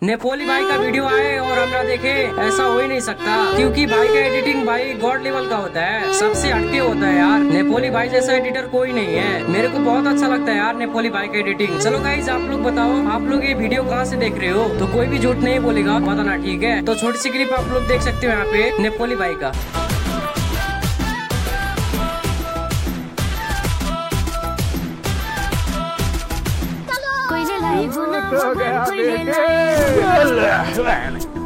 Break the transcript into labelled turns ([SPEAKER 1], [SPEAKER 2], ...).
[SPEAKER 1] Napoli भाई का video आए और हम ना देखे, ऐसा हो ही नहीं सकता, क्योंकि भाई का एडिटिंग भाई गॉड लेवल का होता है, सबसे हटके होता है यार। नेपोली भाई जैसा एडिटर कोई नहीं है। मेरे को बहुत अच्छा लगता है यार नेपोली भाई का एडिटिंग। चलो गाइस, आप लोग बताओ, आप लोग ये वीडियो कहाँ से देख रहे हो? तो कोई भी झूठ नहीं बोलेगा, बताना, ठीक है? तो छोटी सी क्लिप आप लोग देख सकते हो यहाँ पे नेपोली भाई का।
[SPEAKER 2] कोई ले लाई वो ना, कोई ले लाई।